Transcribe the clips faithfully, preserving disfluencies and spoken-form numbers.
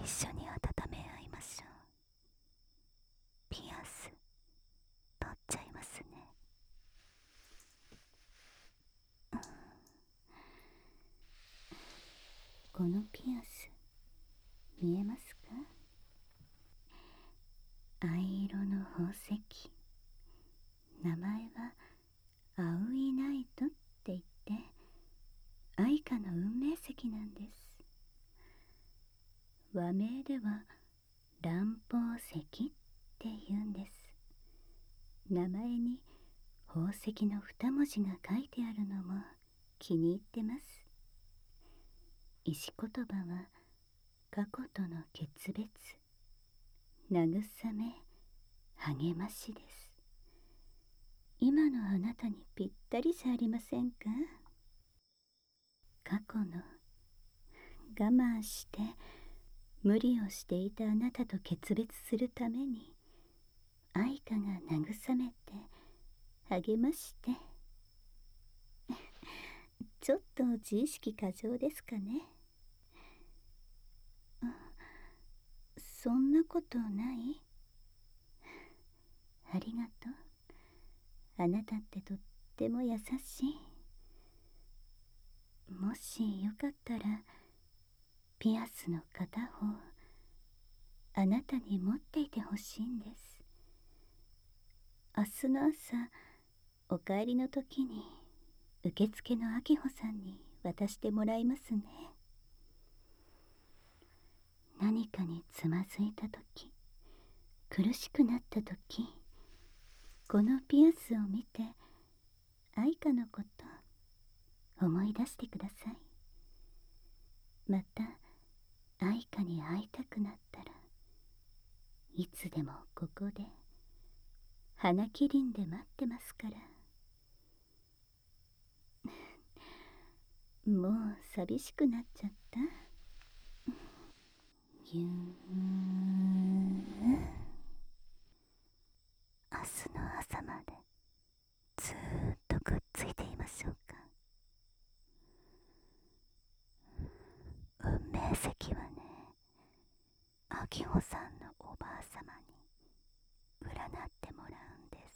一緒に温め合いましょう。ピアス取っちゃいますね。このピアス見えますか？藍色の宝石、名前は青いナイトって言って愛花の運命石なんです。和名では乱宝石って言うんです。名前に宝石の二文字が書いてあるのも気に入ってます。石言葉は過去との決別、慰め、励ましです。今のあなたにぴったりじゃありませんか？過去の我慢して無理をしていたあなたと決別するために愛花が慰めて励ましてちょっと自意識過剰ですかね。そんなことない？ありがとう。あなたってとっても優しい。もしよかったらピアスの片方あなたに持っていてほしいんです。明日の朝お帰りの時に受付の明穂さんに渡してもらいますね。何かにつまずいた時、苦しくなった時、このピアスを見て愛花のこと思い出してください。また愛花に会いたくなったらいつでもここで花キリンで待ってますから。もう寂しくなっちゃった？ゆー明日の朝までずーっとくっついていましょうか。運命石はね、明穂さんのおばあさまに占ってもらうんです。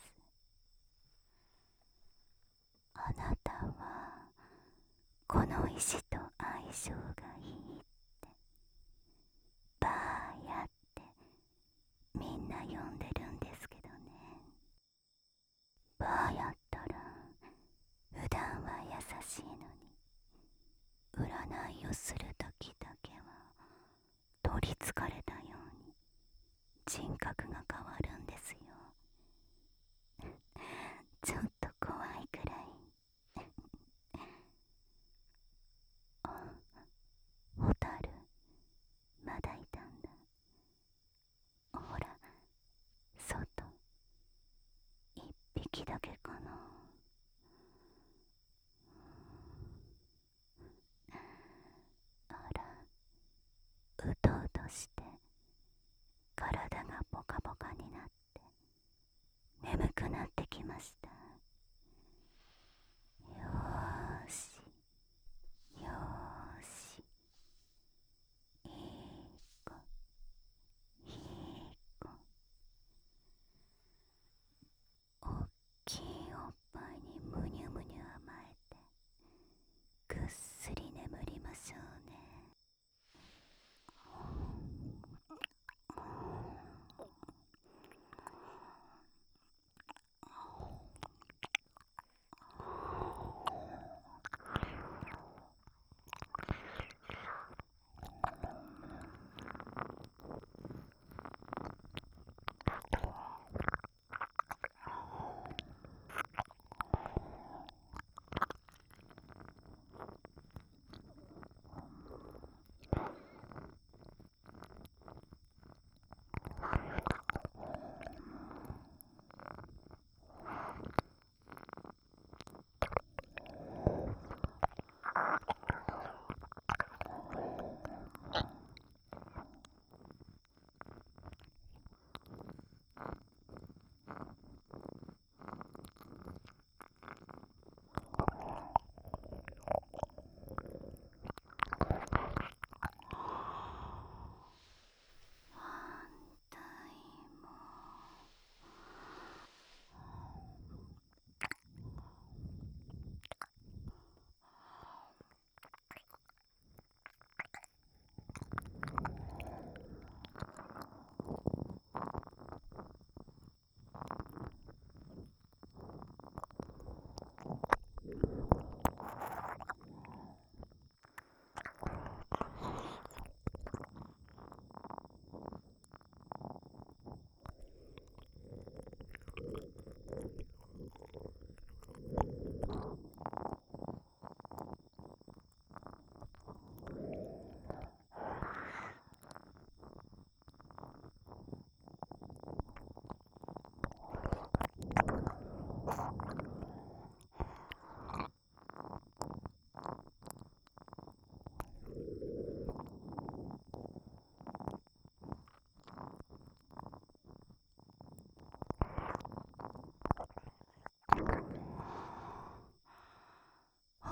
あなたはこの石と相性がいいってバーヤってみんな呼んでるんですけどね。バーヤったら普段は優しいのに占いをするときだけは取りつかれたように人格が変わるんですよ。ちょっと怖いくらい。あ、ホタルまだいたんだ。ほら、外一匹だけかな。あら、うとうとして体がポカポカになって眠くなってきました。よーしよーし、いい子いい子。おっきいおっぱいにむにゅむにゅ甘えてぐっすり眠りましょうね。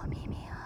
耳を